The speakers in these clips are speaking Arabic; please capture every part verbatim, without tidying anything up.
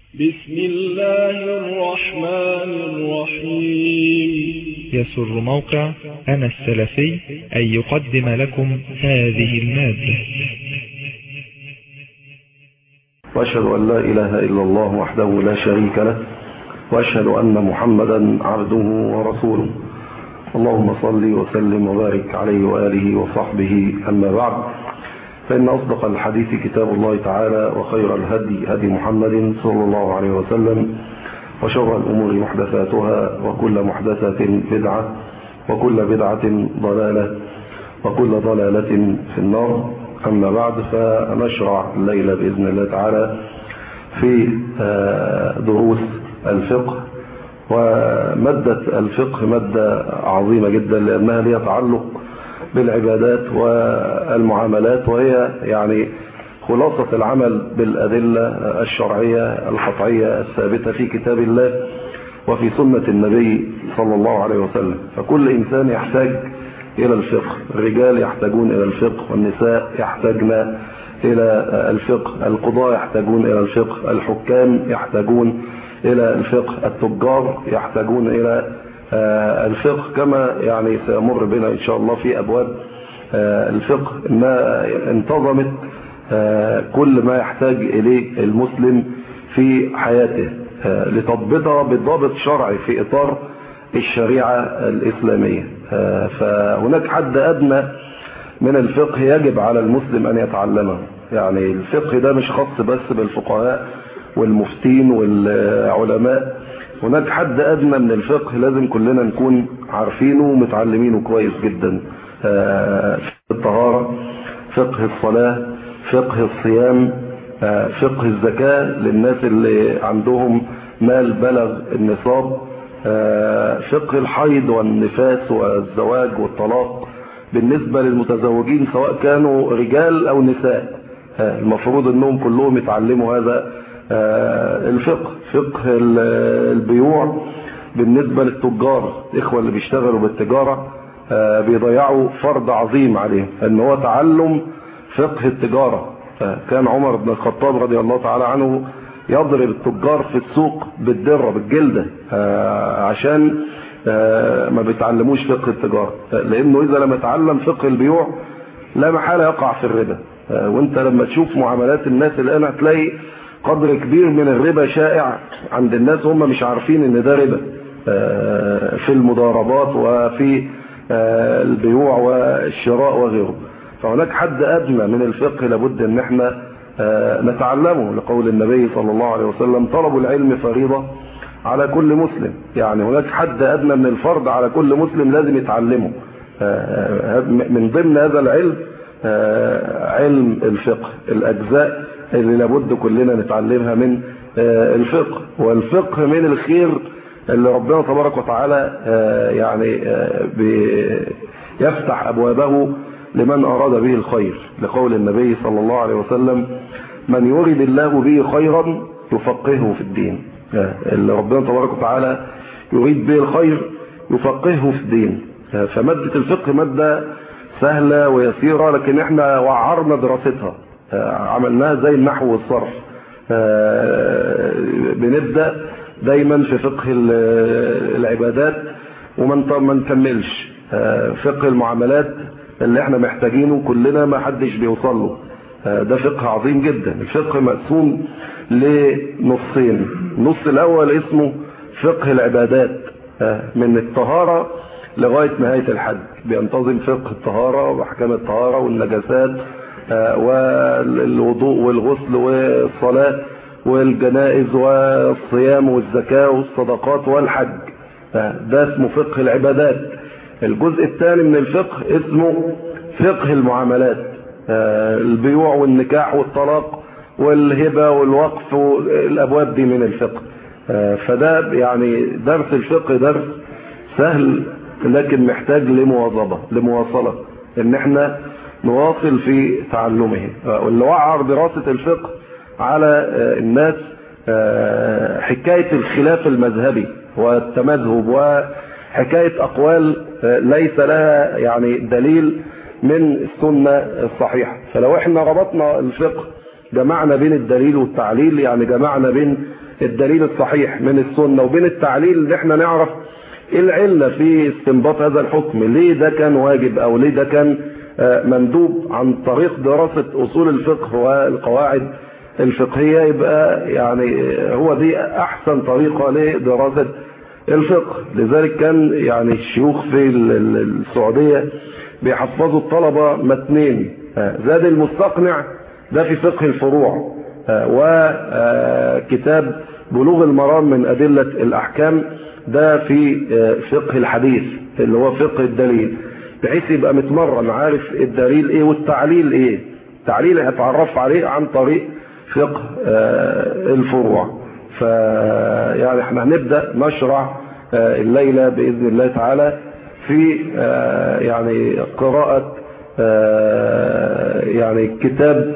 بسم الله الرحمن الرحيم. يسر موقع أنا السلفي أن يقدم لكم هذه المادة. وأشهد أن لا إله إلا الله وحده لا شريك له، وأشهد أن محمدا عبده ورسوله. اللهم صل وسلم وبارك عليه وآله وصحبه. أما بعد، فإن أصدق الحديث كتاب الله تعالى، وخير الهدي هدي محمد صلى الله عليه وسلم، وشر الأمور محدثاتها، وكل محدثة بدعة، وكل بدعة ضلالة، وكل ضلالة في النار. أما بعد، فنشرع الليلة بإذن الله تعالى في دروس الفقه. ومادة الفقه مادة عظيمة جدا، لأنها لها تعلق بالعبادات والمعاملات، وهي يعني خلاصة العمل بالأدلة الشرعية القطعية الثابتة في كتاب الله وفي سنة النبي صلى الله عليه وسلم. فكل إنسان يحتاج إلى الفقه، الرجال يحتاجون إلى الفقه، والنساء يحتاجن إلى الفقه، القضاة يحتاجون إلى الفقه، الحكام يحتاجون إلى الفقه، التجار يحتاجون إلى الفقه، كما يعني سيمر بنا إن شاء الله في أبواب الفقه ما انتظمت كل ما يحتاج إليه المسلم في حياته لتضبطها بالضابط شرعي في إطار الشريعة الإسلامية. فهناك حد أدنى من الفقه يجب على المسلم أن يتعلمه. يعني الفقه ده مش خاص بس بالفقهاء والمفتين والعلماء، هناك حد أدنى من الفقه لازم كلنا نكون عارفينه ومتعلمينه كويس جدا. فقه الطهارة، فقه الصلاة، فقه الصيام، فقه الزكاة للناس اللي عندهم مال بلغ النصاب، فقه الحيض والنفاس والزواج والطلاق بالنسبة للمتزوجين سواء كانوا رجال أو نساء، المفروض أنهم كلهم يتعلموا هذا الفقه. فقه البيوع بالنسبة للتجار، الإخوة اللي بيشتغلوا بالتجارة بيضيعوا فرض عظيم عليهم، أن هو تعلم فقه التجارة. كان عمر بن الخطاب رضي الله تعالى عنه يضرب التجار في السوق بالدرة بالجلدة عشان ما بيتعلموش فقه التجارة، لأنه إذا لم يتعلم فقه البيوع لا محالة يقع في الربا. وانت لما تشوف معاملات الناس الآن هتلاقي قدر كبير من الربا شائع عند الناس، هم مش عارفين ان ده ربا في المضاربات وفي البيوع والشراء وغيره. فهناك حد أدنى من الفقه لابد ان احنا نتعلمه، لقول النبي صلى الله عليه وسلم: طلب العلم فريضة على كل مسلم. يعني هناك حد أدنى من الفرض على كل مسلم لازم يتعلمه. من ضمن هذا العلم علم الفقه، الأجزاء اللي لابد كلنا نتعلمها من الفقه. والفقه من الخير اللي ربنا تبارك وتعالى يعني يفتح أبوابه لمن أراد به الخير، لقول النبي صلى الله عليه وسلم: من يريد الله به خيرا يفقهه في الدين. اللي ربنا تبارك وتعالى يريد به الخير يفقهه في الدين. فمادة الفقه مادة سهلة ويسيرة، لكن احنا وعرنا دراستها، عملناها زي النحو والصرف. بنبدأ دايما في فقه العبادات وما نكملش فقه المعاملات اللي احنا محتاجينه كلنا ما حدش بيوصل له. ده فقه عظيم جدا. الفقه مقسوم لنصين، النص الاول اسمه فقه العبادات، من الطهارة لغاية نهاية الحج بينتظم فقه الطهارة واحكام الطهارة والنجاسات والوضوء والغسل والصلاة والجنائز والصيام والزكاة والصدقات والحج. ده اسمه فقه العبادات. الجزء الثاني من الفقه اسمه فقه المعاملات، البيوع والنكاح والطلاق والهبة والوقف والأبواب دي من الفقه. فده يعني درس الفقه درس سهل، لكن محتاج لمواظبة لمواصلة ان احنا نواصل في تعلمه. واللي وعر دراسة الفقه على الناس حكاية الخلاف المذهبي والتمذهب وحكاية أقوال ليس لها يعني دليل من السنة الصحيحة. فلو احنا ربطنا الفقه جمعنا بين الدليل والتعليل، يعني جمعنا بين الدليل الصحيح من السنة وبين التعليل اللي احنا نعرف ايه العلة في استنباط هذا الحكم، ليه ده كان واجب او ليه ده كان مندوب عن طريق دراسة اصول الفقه والقواعد الفقهية. يبقى يعني هو دي احسن طريقة لدراسة الفقه. لذلك كان يعني الشيوخ في السعودية بيحفظوا الطلبة متنين، زاد المستقنع ده في فقه الفروع، وكتاب بلوغ المرام من أدلة الأحكام ده في فقه الحديث اللي هو فقه الدليل، بحيث يبقى متمرن عارف الدليل ايه والتعليل ايه. التعليل هيتعرف عليه عن طريق فقه الفروع. فيعني احنا هنبدأ نشرع الليلة بإذن الله تعالى في يعني قراءة يعني كتاب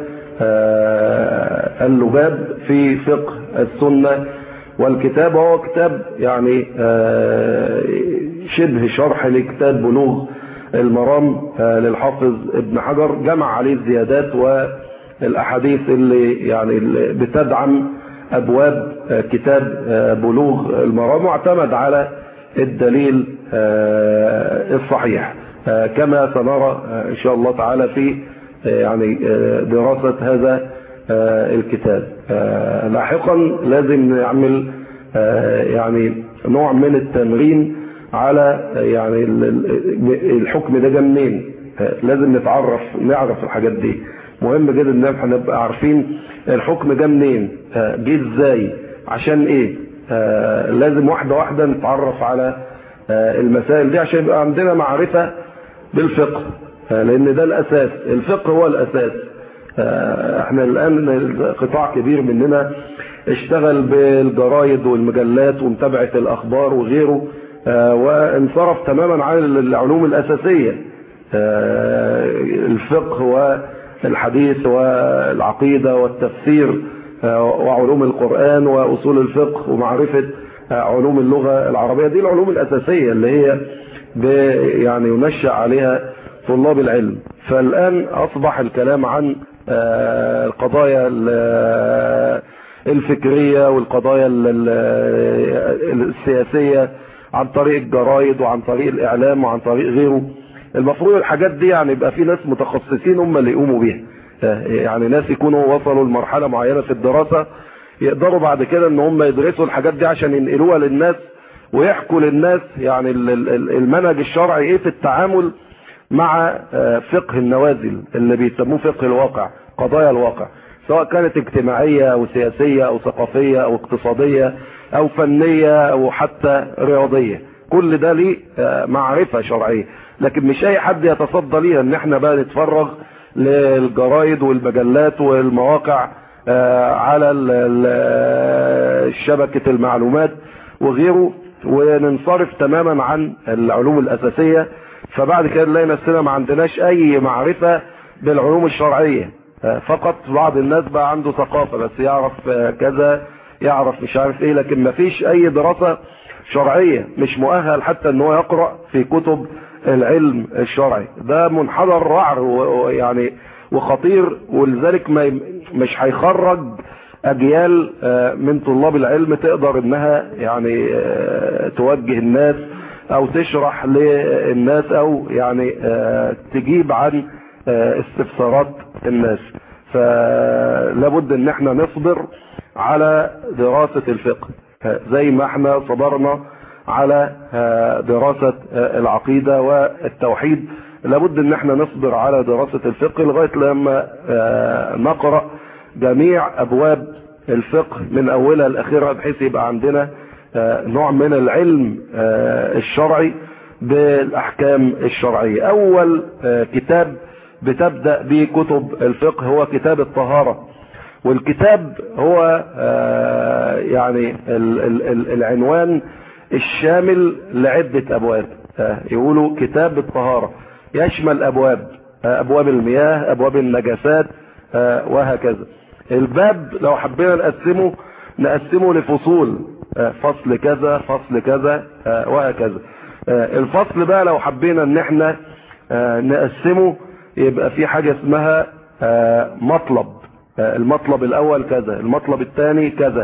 اللباب في فقه السنة. والكتاب هو كتاب يعني شبه شرح لكتاب بلوغ المرام للحافظ ابن حجر، جمع عليه الزيادات والأحاديث اللي يعني بتدعم أبواب كتاب بلوغ المرام، واعتمد على الدليل الصحيح كما سنرى إن شاء الله تعالى في يعني دراسة هذا الكتاب. لاحقا لازم نعمل يعني نوع من التمرين على يعني الحكم ده جه منين، لازم نتعرف نعرف الحاجات دي. مهم جدا ان احنا نبقى عارفين الحكم جه منين، جه ازاي، عشان ايه. لازم واحدة واحدة نتعرف على المسائل دي عشان يبقى عندنا معرفة بالفقه، لان ده الاساس، الفقه هو الاساس. احنا الان قطاع كبير مننا اشتغل بالجرايد والمجلات ومتابعة الاخبار وغيره، وانصرف تماما عن العلوم الاساسية، الفقه والحديث والعقيدة والتفسير وعلوم القرآن واصول الفقه ومعرفة علوم اللغة العربية. دي العلوم الاساسية اللي هي يعني ينشأ عليها طلاب العلم. فالآن أصبح الكلام عن القضايا الفكرية والقضايا السياسية عن طريق الجرايد وعن طريق الإعلام وعن طريق غيره. المفروض الحاجات دي يعني يبقى في ناس متخصصين هم اللي يقوموا بيها، يعني ناس يكونوا وصلوا لمرحلة معينة في الدراسة يقدروا بعد كده ان هم يدرسوا الحاجات دي عشان ينقلوها للناس ويحكوا للناس يعني المنهج الشرعي ايه في التعامل مع فقه النوازل اللي بيسموه فقه الواقع، قضايا الواقع، سواء كانت اجتماعية او سياسية او ثقافية او اقتصادية او فنية او حتى رياضية. كل ده ليه معرفة شرعية، لكن مش اي حد يتصدى ليها ان احنا بقى نتفرغ للجرايد والمجلات والمواقع على شبكة المعلومات وغيره وننصرف تماما عن العلوم الأساسية. فبعد كده نلاقي نفسنا ما عندناش أي معرفة بالعلوم الشرعية، فقط بعض الناس بقى عنده ثقافة بس يعرف كذا يعرف مش عارف ايه، لكن ما فيش أي دراسة شرعية، مش مؤهل حتى ان هو يقرأ في كتب العلم الشرعي. ده منحدر وعر ويعني وخطير، ولذلك ما مش هيخرج اجيال من طلاب العلم تقدر انها يعني توجه الناس او تشرح للناس او يعني تجيب عن استفسارات الناس. فلابد ان احنا نصبر على دراسة الفقه زي ما احنا صبرنا على دراسة العقيدة والتوحيد. لابد ان احنا نصبر على دراسة الفقه لغاية لما نقرأ جميع ابواب الفقه من اولها لاخرها، بحيث يبقى عندنا نوع من العلم الشرعي بالاحكام الشرعية. اول كتاب بتبدأ به كتب الفقه هو كتاب الطهارة، والكتاب هو يعني العنوان الشامل لعدة ابواب. يقولوا كتاب الطهارة يشمل ابواب، ابواب المياه، ابواب النجاسات وهكذا. الباب لو حبينا نقسمه نقسمه لفصول، فصل كذا فصل كذا وهكذا. الفصل بقى لو حبينا ان احنا نقسمه يبقى في حاجة اسمها مطلب، المطلب الاول كذا، المطلب الثاني كذا،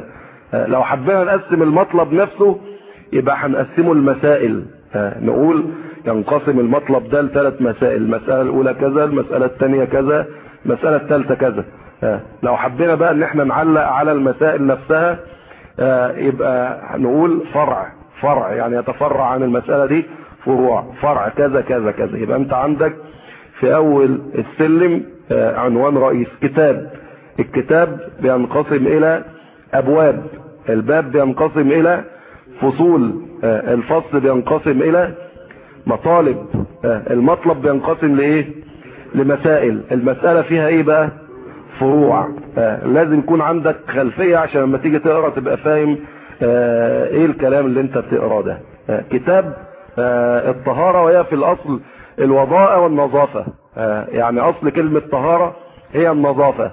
لو حبينا نقسم المطلب نفسه يبقى هنقسمه المسائل، نقول ينقسم المطلب ده لثلاث مسائل، المسألة الأولى كذا، المسألة الثانية كذا، المسألة الثالثة كذا. لو حبينا بقى ان احنا نعلق على المسائل نفسها يبقى نقول فرع فرع يعني يتفرع عن المسألة دي فروع، فرع كذا كذا كذا. يبقى انت عندك في اول السلم عنوان رئيس كتاب، الكتاب بينقسم الى ابواب، الباب بينقسم الى فصول، الفصل بينقسم الى مطالب، المطلب بينقسم لايه؟ لمسائل. المسألة فيها ايه بقى؟ فروع. لازم يكون عندك خلفية عشان لما تيجي تقرأ تبقى فاهم ايه الكلام اللي انت بتقرأ ده. كتاب الطهارة، وهي في الاصل الوضاء والنظافة، يعني اصل كلمة طهارة هي النظافة.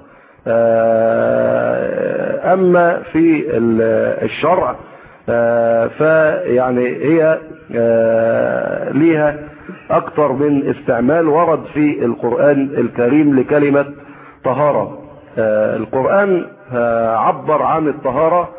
اما في الشرع فيعني هي ليها اكتر من استعمال ورد في القرآن الكريم لكلمة طهارة. القرآن عبر عن الطهارة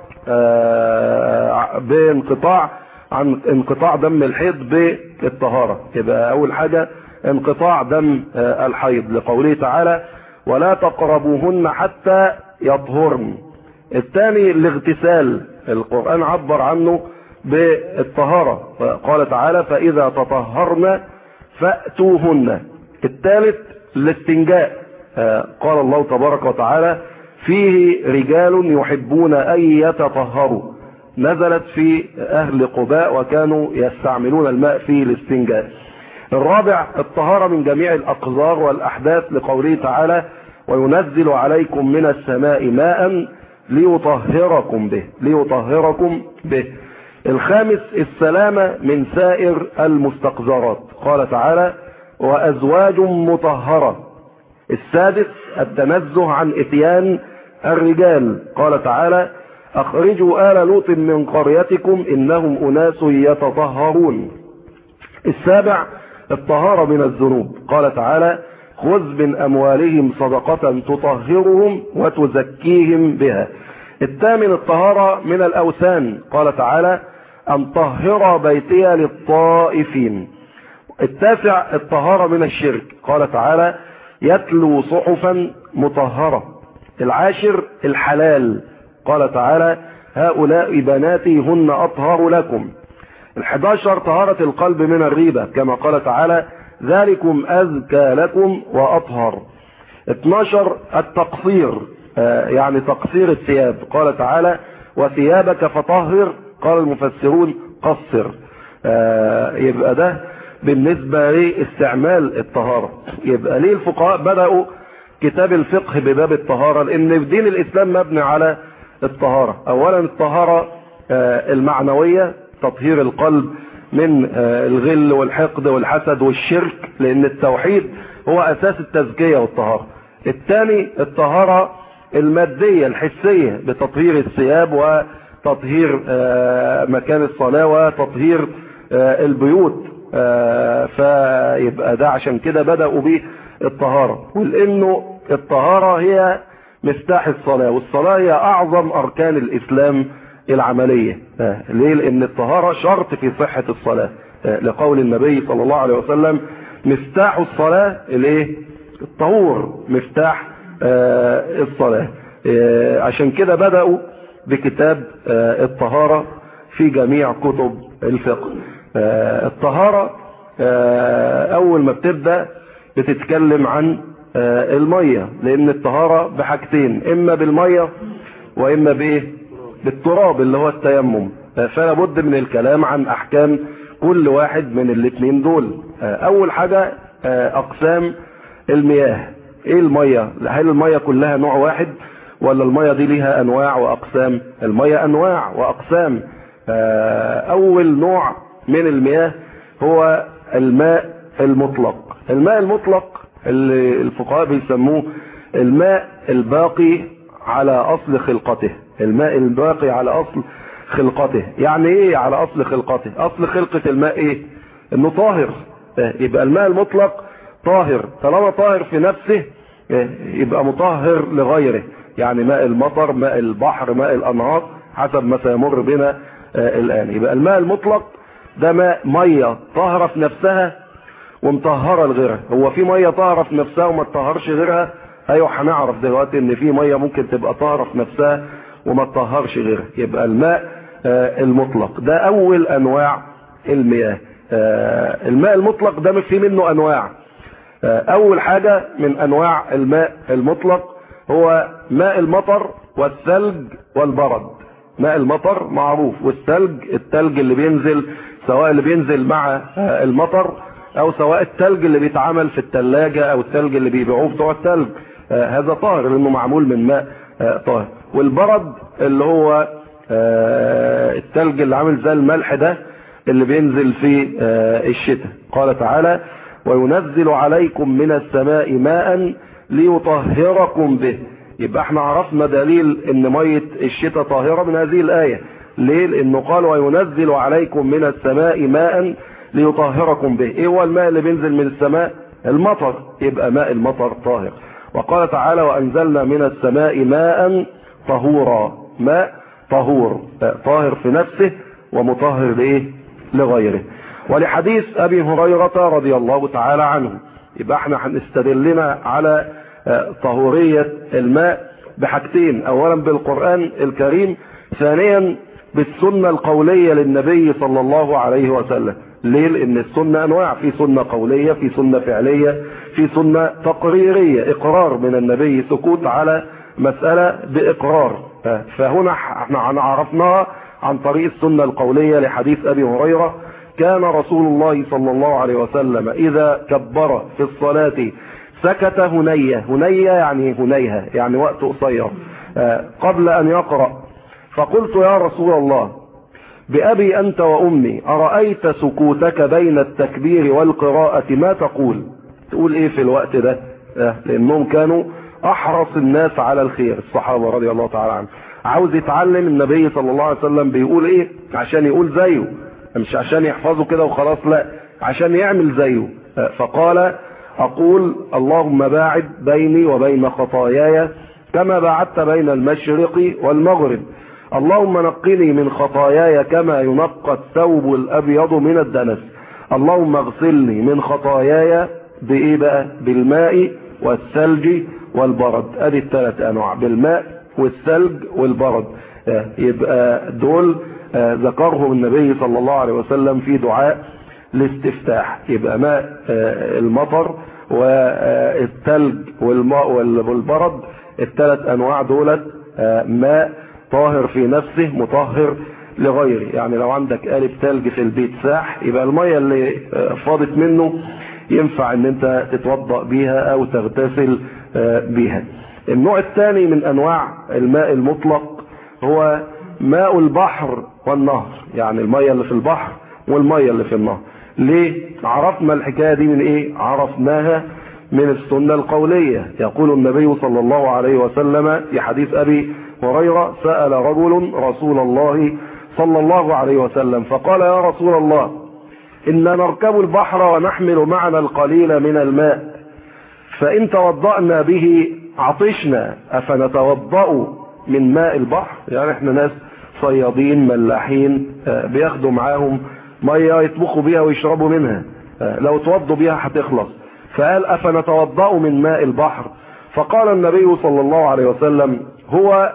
بانقطاع عن انقطاع دم الحيض بالطهارة. يبقى اول حاجة انقطاع دم الحيض لقوله تعالى ولا تقربوهن حتى يطهرن. الثاني الاغتسال، القرآن عبر عنه بالطهارة، قال تعالى فإذا تطهرن فأتوهن. الثالث الاستنجاء، قال الله تبارك وتعالى فيه رجال يحبون أن يتطهروا، نزلت في أهل قباء وكانوا يستعملون الماء في الاستنجاء. الرابع الطهارة من جميع الأقذار والأحداث لقوله تعالى وينزل عليكم من السماء ماء ليطهركم به ليطهركم به. الخامس السلامة من سائر المستقذرات، قال تعالى وأزواج مطهرة. السادس التنزه عن اتيان الرجال، قال تعالى أخرجوا آل لوط من قريتكم إنهم أناس يتطهرون. السابع الطهارة من الذنوب، قال تعالى خذ من أموالهم صدقة تطهرهم وتزكيهم بها. الثامن الطهارة من الأوثان، قال تعالى أن طهر بيتي للطائفين. التاسع الطهارة من الشرك، قال تعالى يتلو صحفا مطهرة. العاشر الحلال، قال تعالى هؤلاء بناتي هن أطهر لكم. الحداشر طهارة القلب من الريبة كما قال تعالى ذلكم أزكى لكم وأطهر. اتناشر التقصير، يعني تقصير الثياب، قال تعالى وثيابك فطهر، قال المفسرون قصر. يبقى ده بالنسبة لاستعمال الطهارة. يبقى ليه الفقهاء بدأوا كتاب الفقه بباب الطهارة؟ لأن دين الإسلام مبني على الطهارة. أولا الطهارة المعنوية، تطهير القلب من الغل والحقد والحسد والشرك، لأن التوحيد هو أساس التزكية والطهارة. الثاني الطهارة المادية الحسية بتطهير الثياب وتطهير مكان الصلاة وتطهير البيوت. فيبقى ده عشان كده بدأوا به الطهارة، ولأنه الطهارة هي مفتاح الصلاة، والصلاة هي أعظم أركان الإسلام العملية. ليه؟ لأن الطهارة شرط في صحة الصلاة، لقول النبي صلى الله عليه وسلم مفتاح الصلاة الايه؟ الطهور، مفتاح الصلاة. عشان كده بدأوا بكتاب الطهارة في جميع كتب الفقه. الطهارة أول ما بتبدأ بتتكلم عن المية، لأن الطهارة بحاجتين، إما بالمية وإما بإيه؟ بالتراب اللي هو التيمم. فلا بد من الكلام عن أحكام كل واحد من الاثنين دول. أول حاجة أقسام المياه. إيه المية؟ هل المية كلها نوع واحد ولا المية دي ليها أنواع وأقسام؟ المية أنواع وأقسام. أول نوع من المياه هو الماء المطلق. الماء المطلق اللي الفقهاء بيسموه الماء الباقي على أصل خلقته. الماء الباقي على أصل خلقته يعني ايه على أصل خلقته؟ أصل خلقة الماء ايه؟ انه طاهر. يبقى الماء المطلق طاهر، طالما طاهر في نفسه يبقى مطهر لغيره. يعني ماء المطر، ماء البحر، ماء الأنهار، حسب ما سيمر بنا الآن. يبقى الماء المطلق ده ماء مية طاهرة في نفسها ومطهرة لغيرها. هو في مية طاهرة في نفسها وما تطهرش غيرها؟ ايوه هنعرف دلوقتي ان في مية ممكن تبقى طاهرة في نفسها وما تطهرش غيرها. يبقى الماء المطلق ده اول انواع المياه. الماء المطلق ده في منه انواع. اول حاجة من انواع الماء المطلق هو ماء المطر والثلج والبرد. ماء المطر معروف، والثلج الثلج اللي بينزل، سواء اللي بينزل مع المطر او سواء الثلج اللي بيتعمل في الثلاجة او الثلج اللي بيبيعوه بتوع الثلج، هذا طاهر لانه معمول من ماء طاهر. والبرد اللي هو الثلج اللي عامل زي الملح ده اللي بينزل في الشتاء. قال تعالى وينزل عليكم من السماء ماء ليطهركم به. يبقى احنا عرفنا دليل ان مية الشتاء طاهرة من هذه الآية. ليه؟ لانه قال وينزل عليكم من السماء ماء ليطهركم به. ايه هو الماء اللي بينزل من السماء؟ المطر. يبقى ماء المطر طاهر. وقال تعالى وانزلنا من السماء ماء طهورا. ماء طهور طاهر في نفسه ومطهر لايه؟ لغيره. ولحديث ابي هريرة رضي الله تعالى عنه. يبقى احنا هنستدلنا على طهورية الماء بحاجتين، اولا بالقرآن الكريم، ثانيا بالسنة القولية للنبي صلى الله عليه وسلم. ليه؟ لان السنة انواع، في سنة قولية، في سنة فعلية، في سنة تقريرية، اقرار من النبي، سكوت على مسألة باقرار. فهنا احنا عرفناها عن طريق السنة القولية لحديث ابي هريرة كان رسول الله صلى الله عليه وسلم اذا كبر في الصلاة سكت هنية. هنية يعني هنيها، يعني وقت قصير قبل ان يقرأ. فقلت يا رسول الله بأبي أنت وأمي أرأيت سكوتك بين التكبير والقراءة ما تقول؟ تقول إيه في الوقت ده؟ لأنهم كانوا أحرص الناس على الخير، الصحابة رضي الله تعالى عنهم. عاوز يتعلم النبي صلى الله عليه وسلم بيقول إيه عشان يقول زيه، مش عشان يحفظه كده وخلاص، لا، عشان يعمل زيه. فقال أقول اللهم باعد بيني وبين خطاياي كما باعدت بين المشرق والمغرب، اللهم نقني من خطاياي كما ينقى الثوب الأبيض من الدنس، اللهم اغسلني من خطاياي بإيه بقى؟ بالماء والثلج والبرد. ادي الثلاث انواع، بالماء والثلج والبرد. يبقى دول ذكرهم النبي صلى الله عليه وسلم في دعاء الاستفتاح. يبقى ماء المطر والثلج والماء والبرد، الثلاث انواع دولت ماء طاهر في نفسه مطهر لغيره. يعني لو عندك قالب ثلج في البيت ساح، يبقى المية اللي فاضت منه ينفع ان انت تتوضأ بيها او تغتسل بيها. النوع الثاني من انواع الماء المطلق هو ماء البحر والنهر، يعني المية اللي في البحر والمية اللي في النهر. ليه عرفنا الحكاية دي من ايه؟ عرفناها من السنة القولية. يقول النبي صلى الله عليه وسلم في حديث ابي هريرة سأل رجل رسول الله صلى الله عليه وسلم فقال يا رسول الله إن نركب البحر ونحمل معنا القليل من الماء فإن توضأنا به عطشنا أفنتوضأ من ماء البحر؟ يعني احنا ناس صيادين ملاحين بياخدوا معاهم مية يطبخوا بيها ويشربوا منها، لو توضوا بيها هتخلص. فقال أفنتوضأ من ماء البحر؟ فقال النبي صلى الله عليه وسلم هو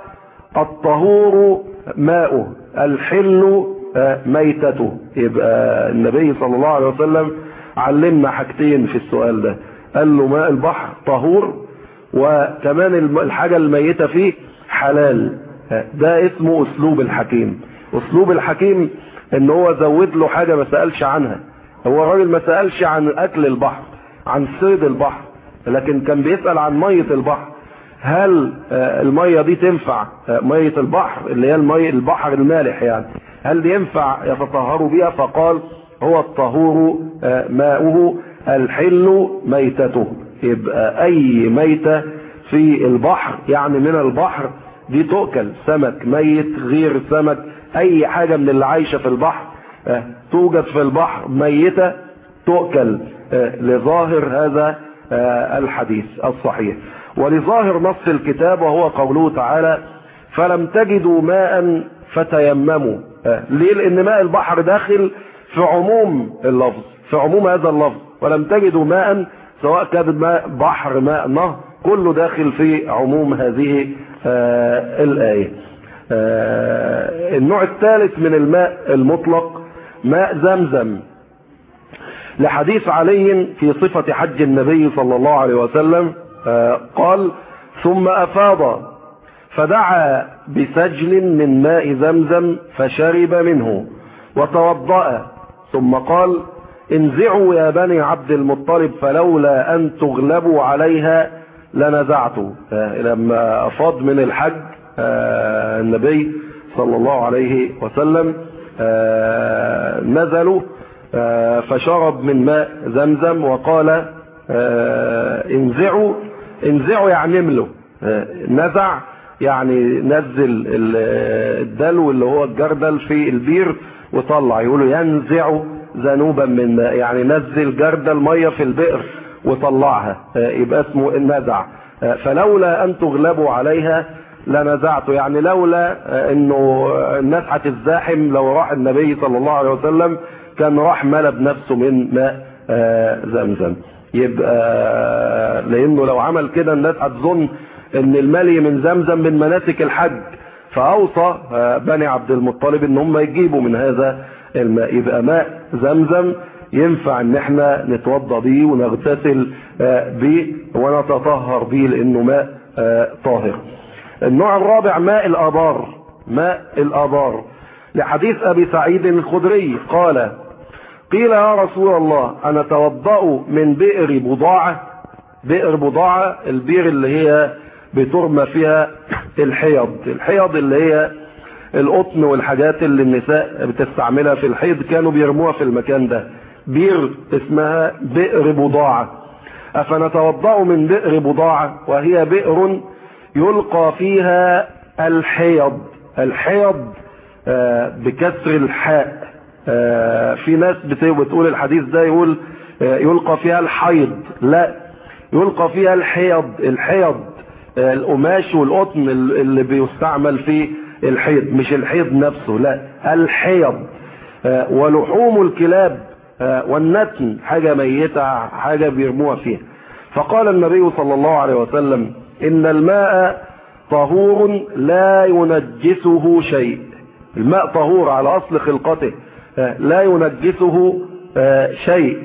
الطهور ماؤه الحل ميتته. يبقى النبي صلى الله عليه وسلم علمنا حاجتين في السؤال ده، قال له ماء البحر طهور وكمان الحاجة الميتة فيه حلال. ده اسمه اسلوب الحكيم. اسلوب الحكيم ان هو زود له حاجة ما سألش عنها. هو الراجل ما سألش عن اكل البحر، عن صيد البحر، لكن كان بيسأل عن مية البحر. هل المية دي تنفع مية البحر اللي هي المية البحر المالح، يعني هل دي ينفع يتطهروا بيها؟ فقال هو الطهور ماؤه الحل ميتته. يبقى اي ميتة في البحر يعني من البحر دي تؤكل، سمك ميت غير سمك، اي حاجة من اللي عايشة في البحر توجد في البحر ميتة تؤكل، لظاهر هذا الحديث الصحيح ولظاهر نص الكتاب وهو قوله تعالى فلم تجدوا ماء فتيمموا. ليه؟ لأن ماء البحر داخل في عموم اللفظ، في عموم هذا اللفظ. ولم تجدوا ماء سواء كان ماء بحر ماء نهر، كله داخل في عموم هذه آه الآية. آه النوع الثالث من الماء المطلق ماء زمزم، لحديث علي في صفة حج النبي صلى الله عليه وسلم آه قال: ثم أفاض فدعا بسجل من ماء زمزم فشرب منه وتوضأ، ثم قال: انزعوا يا بني عبد المطلب فلولا أن تغلبوا عليها لنزعت. لما أفاض من الحج النبي صلى الله عليه وسلم نزلوا فشرب من ماء زمزم وقال: انزعوا. انزعوا يعني املوا، نزع يعني نزل الدلو اللي هو الجردل في البير وطلع، يقولوا ينزع ذنوبا من ماء، يعني نزل جردل ميه في البئر وطلعها، يبقى اسمه النزع. فلولا ان تغلبوا عليها لنزعت، يعني لولا انه الناس هتزاحم لو راح النبي صلى الله عليه وسلم كان راح ملا بنفسه من ماء زمزم. يبقى لانه لو عمل كده الناس هتظن ان الملي من زمزم من مناسك الحج، فاوصى بني عبد المطلب ان هم يجيبوا من هذا الماء. يبقى ماء زمزم ينفع ان احنا نتوضا بيه ونغتسل بيه ونتطهر بيه لانه ماء طاهر. النوع الرابع ماء الابار، ماء الابار، لحديث ابي سعيد الخدري قال: قيل يا رسول الله انا اتوضا من بئر بضاعه. بئر بضاعه البئر اللي هي بترمى فيها الحيض، الحيض اللي هي القطن والحاجات اللي النساء بتستعملها في الحيض كانوا بيرموها في المكان ده، بئر اسمها بئر بضاعة. أفنتوضأ من بئر بضاعة وهي بئر يلقى فيها الحيض. الحيض بكسر الحاء، في ناس بتقول الحديث ده يقول يلقى فيها الحيض، لا، يلقى فيها الحيض. الحيض القماش والقطن اللي بيستعمل في الحيض، مش الحيض نفسه، لا، الحيض. ولحوم الكلاب والنتن حاجة ميتة، حاجة بيرموها فيها. فقال النبي صلى الله عليه وسلم: إن الماء طهور لا ينجسه شيء. الماء طهور على أصل خلقته لا ينجسه شيء.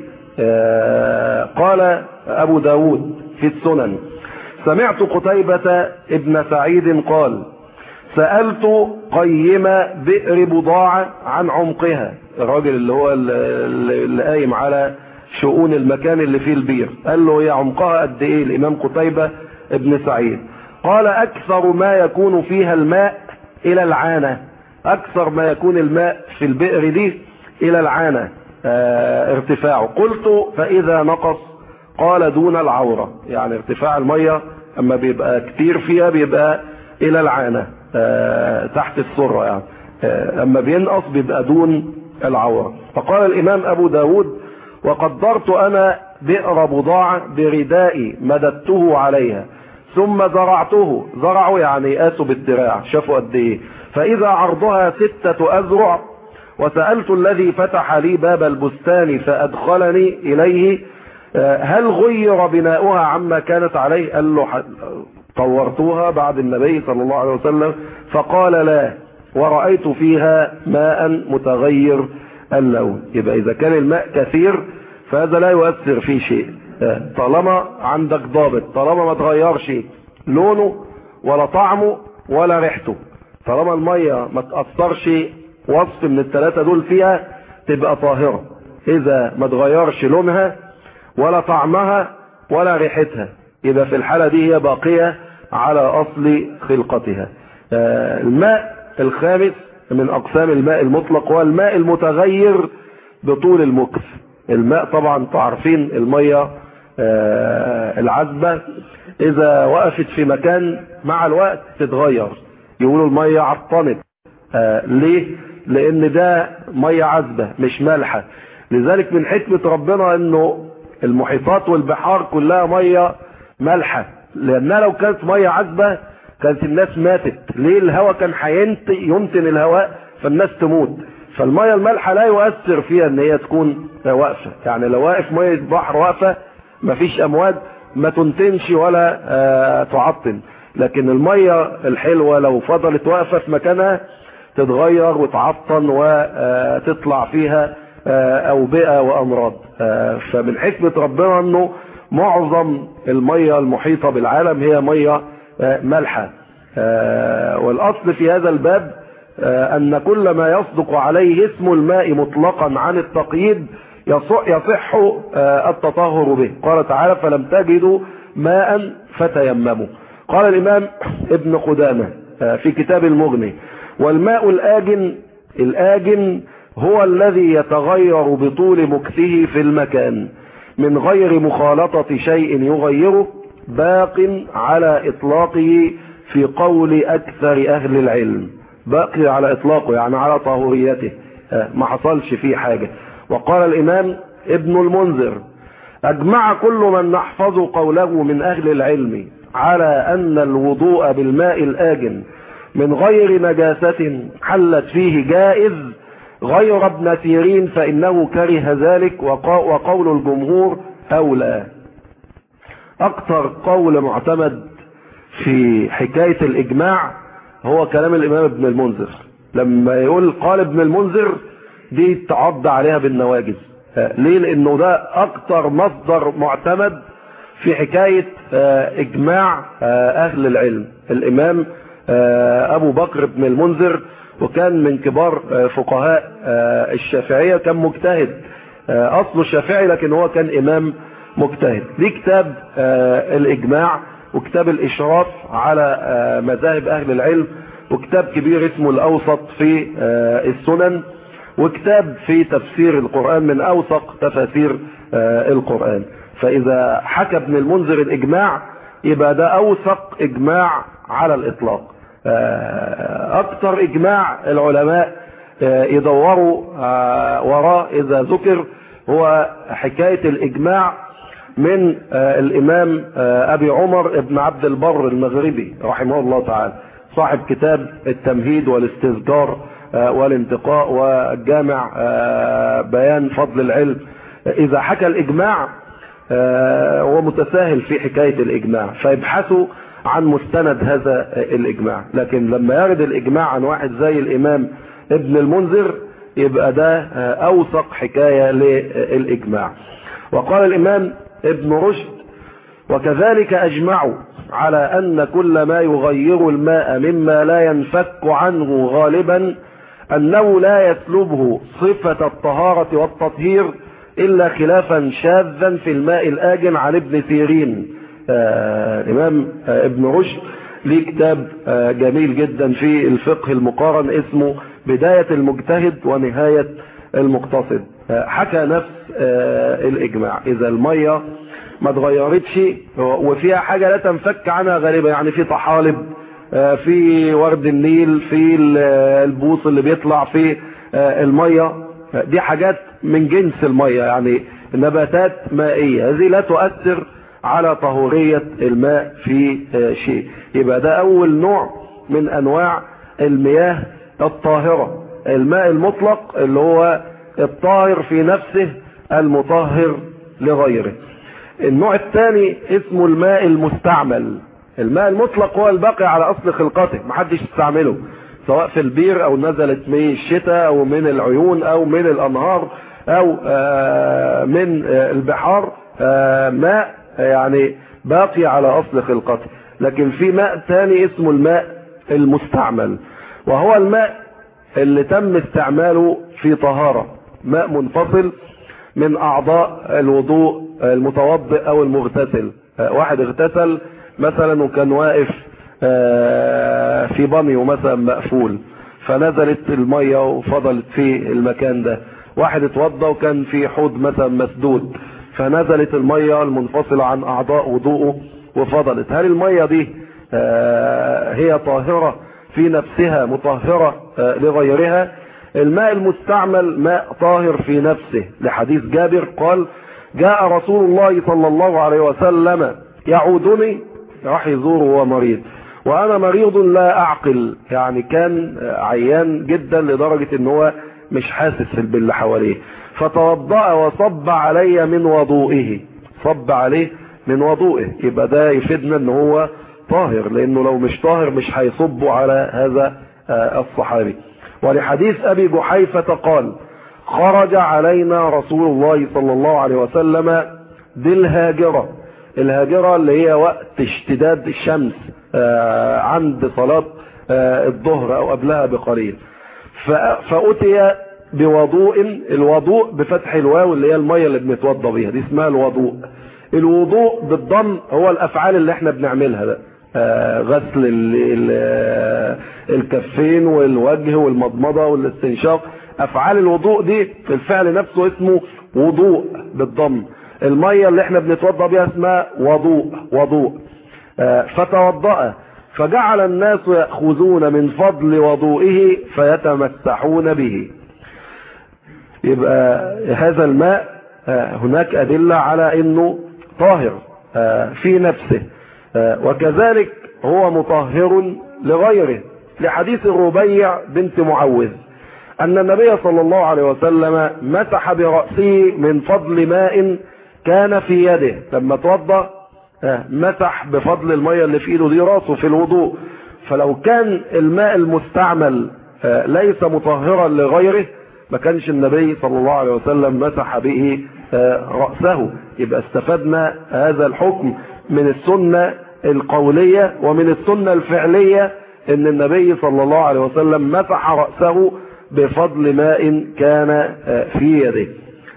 قال أبو داود في السنن: سمعت قتيبة ابن سعيد قال: سألت قيم بئر بضاعة عن عمقها، الراجل اللي هو اللي قايم على شؤون المكان اللي فيه البير، قال له هي عمقها قد ايه الامام قتيبة ابن سعيد؟ قال: اكثر ما يكون فيها الماء الى العانة، اكثر ما يكون الماء في البئر دي الى العانة اه ارتفاعه. قلت: فاذا نقص؟ قال: دون العورة، يعني ارتفاع المية اما بيبقى كتير فيها بيبقى الى العانة اه تحت السرة، يعني اه اما بينقص بيبقى دون العورة. فقال الامام ابو داود: وقدرت انا بئر بضاعة بردائي مددته عليها ثم زرعته. زرعوا يعني قاسوا بالذراع، شافوا قد ايه، فاذا عرضها ستة اذرع. وسألت الذي فتح لي باب البستان فادخلني اليه: هل غير بناؤها عما كانت عليه؟ قال له: طورتوها بعد النبي صلى الله عليه وسلم؟ فقال: لا، ورأيت فيها ماء متغير اللون. يبقى اذا كان الماء كثير فهذا لا يؤثر في شيء، طالما عندك ضابط، طالما ما تغيرش لونه ولا طعمه ولا ريحته، طالما المية ما تأثرش وصف من الثلاثة دول فيها تبقى طاهرة. اذا ما تغيرش لونها ولا طعمها ولا ريحتها يبقى في الحالة دي هي باقية على اصل خلقتها. الماء الخامس من اقسام الماء المطلق هو الماء المتغير بطول المكث. الماء طبعا تعرفين المية العذبة اذا وقفت في مكان مع الوقت تتغير، يقولوا المية عطنت. ليه؟ لان ده مية عذبة مش مالحة. لذلك من حكمة ربنا انه المحيطات والبحار كلها مية مالحة، لانها لو كانت مية عذبة كانت الناس ماتت. ليه؟ الهواء كان ينتن الهواء فالناس تموت. فالمية المالحة لا يؤثر فيها ان هي تكون واقفة، يعني لو واقف مية بحر واقفة مفيش امواج ما تنتنش ولا آه تعطن، لكن المية الحلوة لو فضلت واقفة في مكانها تتغير وتعطن وتطلع فيها آه اوبئة وامراض. آه فمن حكمة ربنا انه معظم المية المحيطة بالعالم هي مية آه مالحة. آه والاصل في هذا الباب أن كل ما يصدق عليه اسم الماء مطلقا عن التقييد يصح التطهر به. قال تعالى فلم تجدوا ماء فتيمموا. قال الإمام ابن قدامة في كتاب المغني والماء الآجن الآجن هو الذي يتغير بطول مكثه في المكان من غير مخالطة شيء يغيره باق على إطلاقه في قول أكثر أهل العلم. باقي على إطلاقه يعني على طهوريته ما حصلش فيه حاجة. وقال الإمام ابن المنذر أجمع كل من نحفظ قوله من أهل العلم على أن الوضوء بالماء الآجن من غير نجاسة حلت فيه جائز غير ابن سيرين فإنه كره ذلك وقول الجمهور أولى. أكثر قول معتمد في حكاية الإجماع هو كلام الإمام ابن المنذر. لما يقول قال ابن المنذر دي تعض عليها بالنواجذ. ليه؟ لأنه ده أكثر مصدر معتمد في حكاية إجماع أهل العلم. الإمام أبو بكر بن المنذر وكان من كبار فقهاء الشافعية، كان مجتهد أصله الشافعي لكن هو كان إمام مجتهد. ليه كتاب الإجماع وكتاب الإشراف على مذاهب أهل العلم وكتاب كبير اسمه الأوسط في السنن وكتاب في تفسير القرآن من أوثق تفاسير القرآن. فإذا حكى ابن المنذر الإجماع يبقى ده أوثق إجماع على الإطلاق. أكثر إجماع العلماء يدوروا وراء إذا ذكر هو حكاية الإجماع من الإمام أبي عمر ابن عبد البر المغربي رحمه الله تعالى، صاحب كتاب التمهيد والاستذكار والانتقاء والجامع بيان فضل العلم. إذا حكى الإجماع هو متساهل في حكاية الإجماع فيبحثوا عن مستند هذا الإجماع، لكن لما يرد الإجماع عن واحد زي الإمام ابن المنذر يبقى ده أوثق حكاية للإجماع. وقال الإمام ابن رشد وكذلك أجمعوا على أن كل ما يغير الماء مما لا ينفك عنه غالبا أنه لا يسلبه صفة الطهارة والتطهير إلا خلافا شاذا في الماء الآجن عن ابن سيرين. آه الإمام آه ابن رشد ليه كتاب آه جميل جدا في الفقه المقارن اسمه بداية المجتهد ونهاية المقتصد. آه حكى نفس آه الإجماع إذا المية ما اتغيرتش وفيها حاجة لا تنفك عنها غالبا، يعني في طحالب آه في ورد النيل في البوص اللي بيطلع في آه المية، دي حاجات من جنس المية يعني نباتات مائية، هذه لا تؤثر على طهورية الماء في شيء. يبقى ده أول نوع من أنواع المياه الطاهرة، الماء المطلق اللي هو الطاهر في نفسه المطهر لغيره. النوع الثاني اسمه الماء المستعمل. الماء المطلق هو الباقي على أصل خلقته محدش يستعمله سواء في البير أو نزلت من الشتاء أو من العيون أو من الأنهار أو من البحار، ماء يعني باقي على أصل خلقته. لكن في ماء ثاني اسمه الماء المستعمل وهو الماء اللي تم استعماله في طهارة، ماء منفصل من أعضاء الوضوء المتوضئ أو المغتسل. واحد اغتسل مثلا وكان واقف في بانيو مثلا مقفول فنزلت المية وفضلت في المكان ده، واحد اتوضى وكان في حوض مثلا مسدود فنزلت المية المنفصلة عن أعضاء وضوءه وفضلت. هل المية دي هي طاهرة في نفسها مطهرة لغيرها؟ الماء المستعمل ماء طاهر في نفسه، لحديث جابر قال جاء رسول الله صلى الله عليه وسلم يعودني، راح يزوره وهو مريض، وانا مريض لا اعقل، يعني كان عيان جدا لدرجة ان هو مش حاسس باللي حواليه، فتوضأ وصب علي من وضوئه، صب عليه من وضوئه، يبقى ده يفيدنا ان هو طاهر، لانه لو مش طاهر مش هيصبوا على هذا الصحابي. ولحديث ابي جحيفة قال: خرج علينا رسول الله صلى الله عليه وسلم بالهاجرة، الهاجرة اللي هي وقت اشتداد الشمس عند صلاة الظهر او قبلها بقليل، فأتي بوضوء، الوضوء بفتح الواو اللي هي المية اللي بنتوضى بيها دي اسمها الوضوء. الوضوء بالضم هو الافعال اللي احنا بنعملها ده، آه غسل ال ال الكفين والوجه والمضمضة والاستنشاق، افعال الوضوء دي الفعل نفسه اسمه وضوء بالضم. المية اللي احنا بنتوضى بيها اسمها وضوء وضوء. آه فتوضأ فجعل الناس يأخذون من فضل وضوئه فيتمسحون به. يبقى هذا الماء هناك أدلة على أنه طاهر في نفسه، وكذلك هو مطهر لغيره، لحديث الربيع بنت معوذ أن النبي صلى الله عليه وسلم مسح برأسه من فضل ماء كان في يده، لما توضأ مسح بفضل المية اللي في ايده دي راسه في الوضوء. فلو كان الماء المستعمل ليس مطهرا لغيره ما كانش النبي صلى الله عليه وسلم مسح به رأسه. يبقى استفدنا هذا الحكم من السنة القولية ومن السنة الفعلية ان النبي صلى الله عليه وسلم مسح رأسه بفضل ماء كان في يده.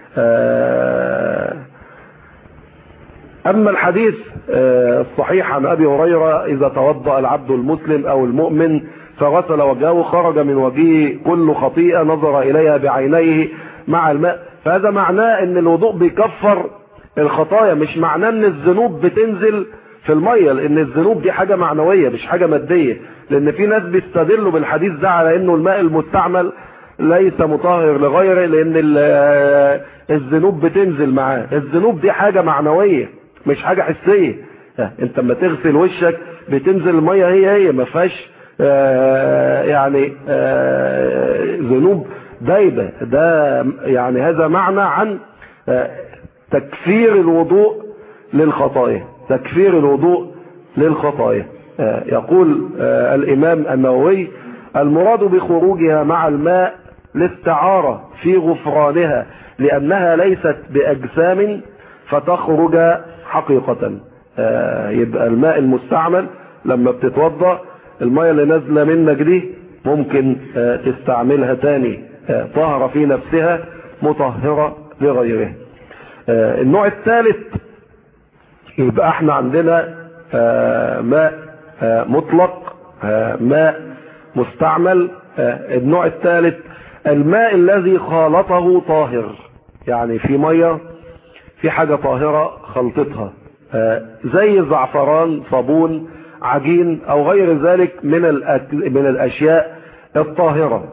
اما الحديث الصحيح عن ابي هريرة: اذا توضأ العبد المسلم او المؤمن فغسل وجهه خرج من وجهه كل خطيئة نظر اليها بعينيه مع الماء. فهذا معناه ان الوضوء بيكفر الخطايا، مش معناه ان الذنوب بتنزل في المية، لان الذنوب دي حاجة معنوية مش حاجة مادية، لان في ناس بيستدلوا بالحديث ده على انه الماء المستعمل ليس مطهر لغيره لان الذنوب بتنزل معاه. الذنوب دي حاجة معنوية مش حاجة حسية. انت لما تغسل وشك بتنزل المية هي هي ما فيهاش يعني ذنوب دايبة. ده يعني هذا معنى عن تكفير الوضوء للخطايا، تكفير الوضوء للخطايا. يقول الإمام النووي: المراد بخروجها مع الماء الاستعارة في غفرانها لأنها ليست بأجسام فتخرج حقيقة. يبقى الماء المستعمل لما بتتوضأ المية اللي نازلة منك دي ممكن تستعملها تاني، طاهرة في نفسها مطهرة لغيرها. النوع الثالث يبقى احنا عندنا ماء مطلق، ماء مستعمل. النوع الثالث الماء الذي خالطه طاهر، يعني في مية في حاجة طاهرة خلطتها زي زعفران، صابون، عجين او غير ذلك من الأكل من الاشياء الطاهرة.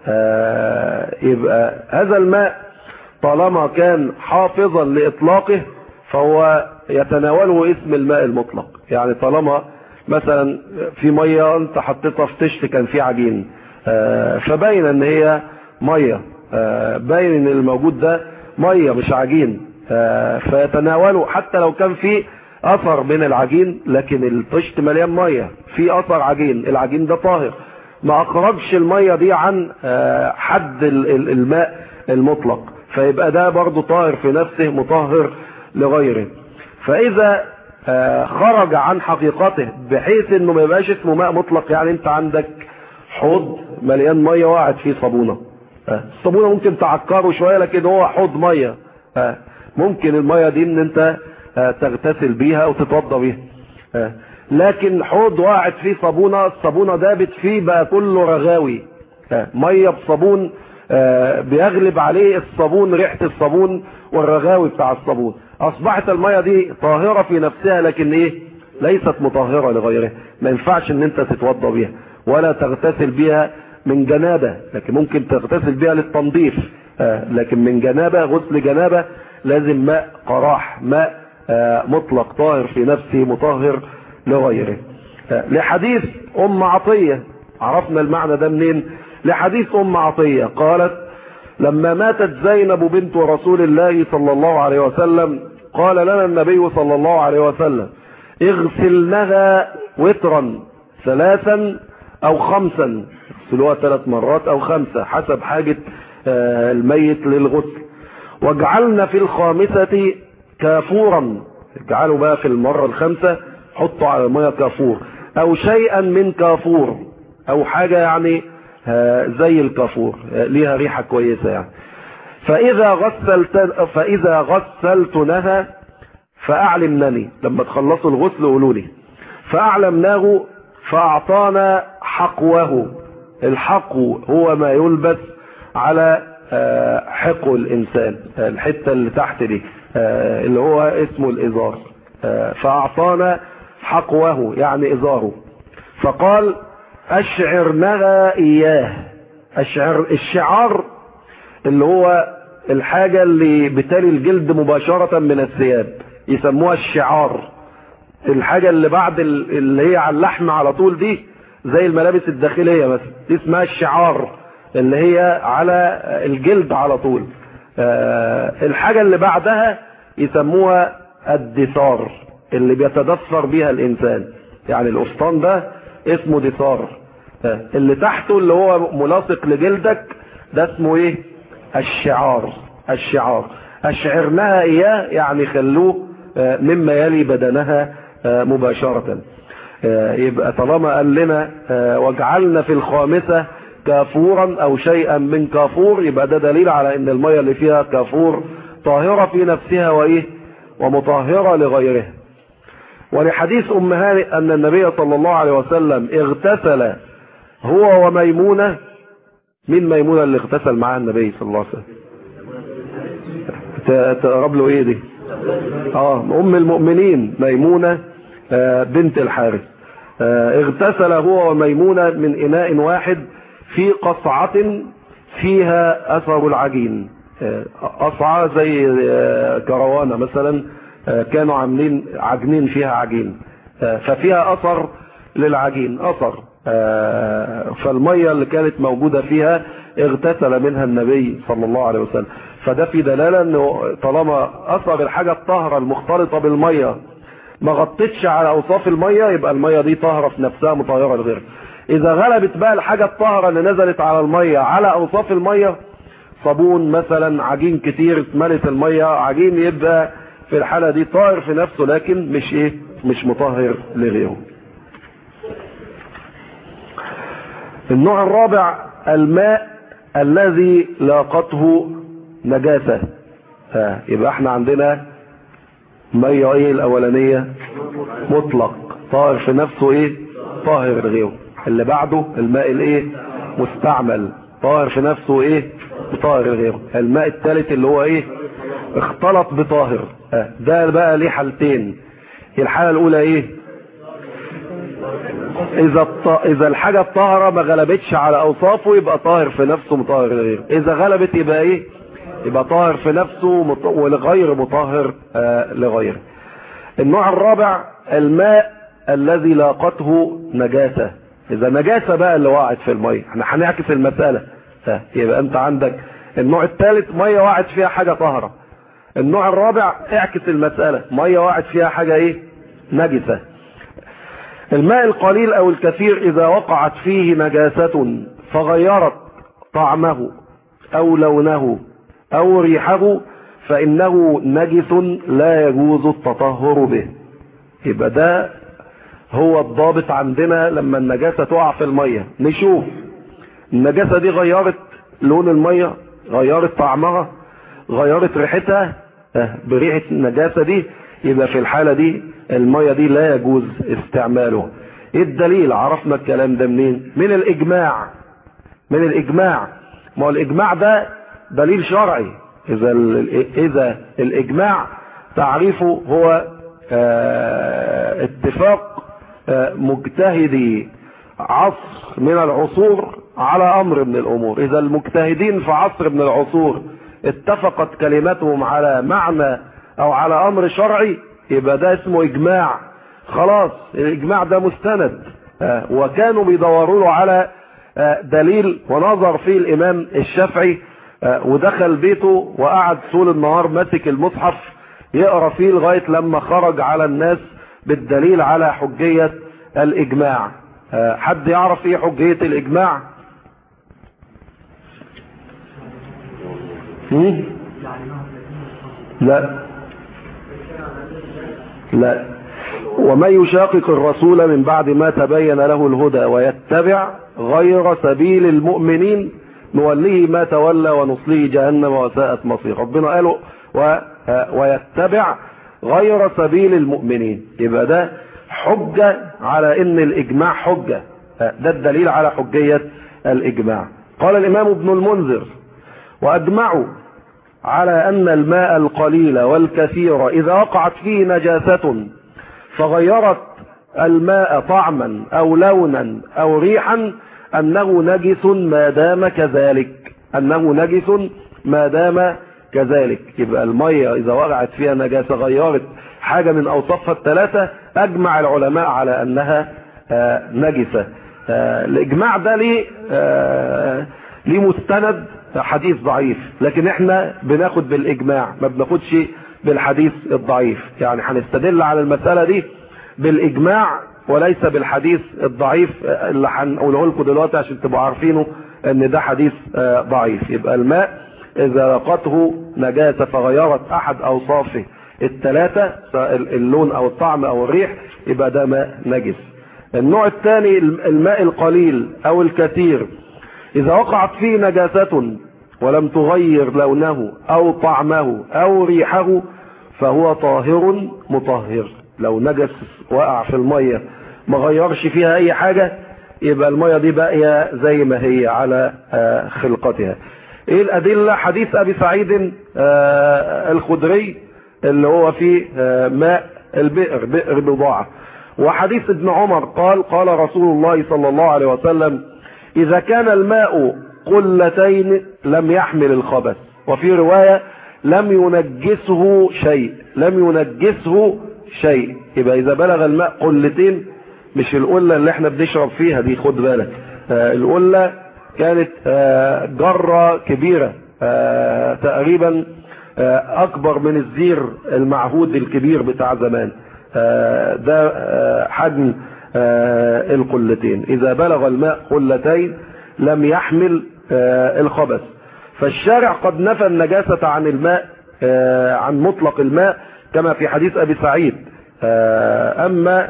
يبقى هذا الماء طالما كان حافظا لإطلاقه فهو يتناوله اسم الماء المطلق. يعني طالما مثلا في مية انت حطيتها في طشت كان في عجين، فباين ان هي مية، باين ان الموجود ده مية مش عجين، فيتناوله حتى لو كان في اثر من العجين، لكن الطشت مليان مية في اثر عجين، العجين ده طاهر، ما اخرجش المية دي عن حد الماء المطلق، فيبقى ده برضو طاهر في نفسه مطهر لغيره. فاذا خرج عن حقيقته بحيث انه ما يبقاش اسمه ماء مطلق، يعني انت عندك حوض مليان مية وقعد فيه صابونة، الصابونة ممكن تعكره شوية لكن هو حوض مية، ممكن المية دي ان انت تغتسل بيها وتتوضى بيها. لكن حوض وقعد فيه صابونة، الصابونة دابت فيه بقى كله رغاوي، مية بصابون بيغلب عليه الصابون، ريحة الصابون والرغاوي بتاع الصابون، اصبحت المية دي طاهرة في نفسها لكن ايه ليست مطهرة لغيرها، ما ينفعش ان انت تتوضى بيها ولا تغتسل بيها من جنابة، لكن ممكن تغتسل بيها للتنظيف، لكن من جنابة غسل جنابة لازم ماء قراح، ماء مطلق طاهر في نفسه مطهر لغيره. لحديث ام عطية، عرفنا المعنى ده منين؟ لحديث ام عطية قالت لما ماتت زينب بنت رسول الله صلى الله عليه وسلم قال لنا النبي صلى الله عليه وسلم اغسلنها وترا ثلاثا او خمسا، اغسلوها ثلاث مرات او خمسة حسب حاجة الميت للغسل، واجعلنا في الخامسة كافورا، اجعلوا بقى في المرة الخامسة حطوا على المية كافور او شيئا من كافور او حاجة يعني زي الكافور ليها ريحة كويسة يعني. فاذا غسلت فاذا غسلتنها فاعلمنني، لما تخلصوا الغسل قولوا لي. فاعلمناه فاعطانا حقوه. الحقو هو ما يلبس على حقو الانسان، الحتة اللي تحت دي اللي هو اسمه الازار. فاعطانا حقوه يعني ازاره. فقال اشعرنها اياه. الشعر الشعار اللي هو الحاجة اللي بتالي الجلد مباشرة من الثياب يسموها الشعار. الحاجة اللي بعد اللي هي على اللحم على طول دي زي الملابس الداخلية مثلا دي اسمها الشعار اللي هي على الجلد على طول. الحاجة اللي بعدها يسموها الدثار اللي بيتدثر بيها الانسان، يعني القفطان ده اسمه دثار. اللي تحته اللي هو ملاصق لجلدك ده اسمه ايه؟ الشعار. الشعار اشعرناها اياه يعني خلوه مما يلي بدنها مباشرة. يبقى طالما قال لنا واجعلنا في الخامسة كافورا او شيئا من كافور يبقى ده دليل على ان المية اللي فيها كافور طاهرة في نفسها وايه ومطهرة لغيرها. ولحديث ام هانئ ان النبي صلى الله عليه وسلم اغتسل هو وميمونة. مين ميمونة اللي اغتسل معها النبي صلى الله عليه وسلم؟ تقرب له ايه دي؟ اه ام المؤمنين ميمونة بنت الحارث. اغتسل هو وميمونة من اناء واحد في قصعة فيها اثر العجين. قصعة زي كروانة مثلا كانوا عاملين عجنين فيها عجين ففيها اثر للعجين اثر. فالمية اللي كانت موجودة فيها اغتسل منها النبي صلى الله عليه وسلم. فده في دلالة انه طالما اثر الحاجة الطاهرة المختلطة بالمية ما غطتش على اوصاف المية يبقى المية دي طاهرة في نفسها مطهرة لغيرها. اذا غلبت بقى الحاجة الطاهرة اللي نزلت على المية على اوصاف المية، صابون مثلا عجين كتير ملت المية عجين، يبقى في الحالة دي طاهر في نفسه لكن مش ايه مش مطهر لغيره. النوع الرابع الماء الذي لاقته نجاسة. ها يبقى احنا عندنا مية ايه الاولانية؟ مطلق طاهر في نفسه ايه طاهر لغيره. اللي بعده الماء الايه مستعمل طاهر في نفسه ايه طاهر لغيره. الماء الثالث اللي هو ايه اختلط بطاهر. ها ده بقى ليه حالتين. الحالة الاولى ايه؟ اذا الط... اذا الحاجة الطاهرة ما غلبتش على اوصافه يبقى طاهر في نفسه مطهر لغيره. اذا غلبت يبقى ايه يبقى طاهر في نفسه مط... ولغير مطهر آه لغيره. النوع الرابع الماء الذي لاقته نجاسة. اذا نجاسة بقى اللي وقعت في المية احنا هنعكس المسألة. يبقى انت عندك النوع الثالث مية وقعت فيها حاجة طاهرة. النوع الرابع اعكس المسألة مية وقعت فيها حاجة ايه نجسة. الماء القليل او الكثير اذا وقعت فيه نجاسة فغيرت طعمه او لونه او ريحه فانه نجس لا يجوز التطهر به. يبقى ده هو الضابط عندنا لما النجاسة تقع في المية نشوف النجاسة دي غيرت لون المية غيرت طعمها غيرت ريحتها بريحة النجاسة دي يبقى في الحالة دي المية دي لا يجوز استعماله. ايه الدليل؟ عرفنا الكلام ده منين؟ من الاجماع. من الاجماع. ما هو الاجماع ده دليل شرعي. اذا اذا الاجماع تعريفه هو اه اتفاق اه مجتهدي عصر من العصور على امر من الامور. اذا المجتهدين في عصر من العصور اتفقت كلمتهم على معنى او على امر شرعي يبقى ده اسمه اجماع خلاص الإجماع ده مستند. وكانوا بيدوروا له على دليل، ونظر فيه الإمام الشافعي ودخل بيته وقعد طول النهار ماسك المصحف يقرأ فيه لغاية لما خرج على الناس بالدليل على حجية الإجماع. حد يعرف ايه حجية الإجماع؟ لا لا. ومن يشاقق الرسول من بعد ما تبين له الهدى ويتبع غير سبيل المؤمنين نوليه ما تولى ونصليه جهنم وساءت مصير. ربنا قالوا و... ويتبع غير سبيل المؤمنين، يبقى ده حجة على ان الإجماع حجة، ده الدليل على حجية الإجماع. قال الإمام ابن المنذر: وأجمعوا على أن الماء القليل والكثير إذا وقعت فيه نجاسة فغيرت الماء طعما أو لونا أو ريحا أنه نجس ما دام كذلك، أنه نجس ما دام كذلك. يبقى المية إذا وقعت فيها نجاسة غيرت حاجة من أوصافها الثلاثة، أجمع العلماء على أنها نجسة. الإجماع ده ليه ليه مستند حديث ضعيف، لكن احنا بناخد بالإجماع ما بناخدش بالحديث الضعيف. يعني هنستدل على المسألة دي بالإجماع وليس بالحديث الضعيف اللي هنقوله لكم دلوقتي عشان تبقوا عارفينه ان ده حديث ضعيف. يبقى الماء إذا لقته نجاسة فغيرت أحد أوصافه الثلاثة، اللون أو الطعم أو الريح، يبقى ده ماء نجس. النوع الثاني الماء القليل أو الكثير إذا وقعت فيه نجاسة ولم تغير لونه أو طعمه أو ريحه فهو طاهر مطهر. لو نجس وقع في المية ما غيرش فيها أي حاجة يبقى المية دي باقية زي ما هي على خلقتها. ايه الأدلة؟ حديث أبي سعيد الخدري اللي هو في ماء البئر، بئر بضاعة، وحديث ابن عمر قال قال رسول الله صلى الله عليه وسلم: إذا كان الماء قلتين لم يحمل الخبث، وفي رواية لم ينجسه شيء، لم ينجسه شيء. يبقى إذا بلغ الماء قلتين، مش القلة اللي احنا بنشرب فيها دي، خد بالك، القلة كانت جرة كبيرة تقريبا أكبر من الزير المعهود الكبير بتاع زمان، ده حجم القلتين. إذا بلغ الماء قلتين لم يحمل الخبث. فالشارع قد نفى النجاسة عن الماء، عن مطلق الماء، كما في حديث أبي سعيد. أما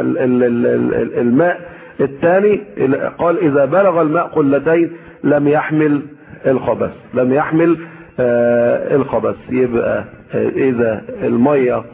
الماء الثاني قال إذا بلغ الماء قلتين لم يحمل الخبث، لم يحمل الخبث. يبقى إذا المية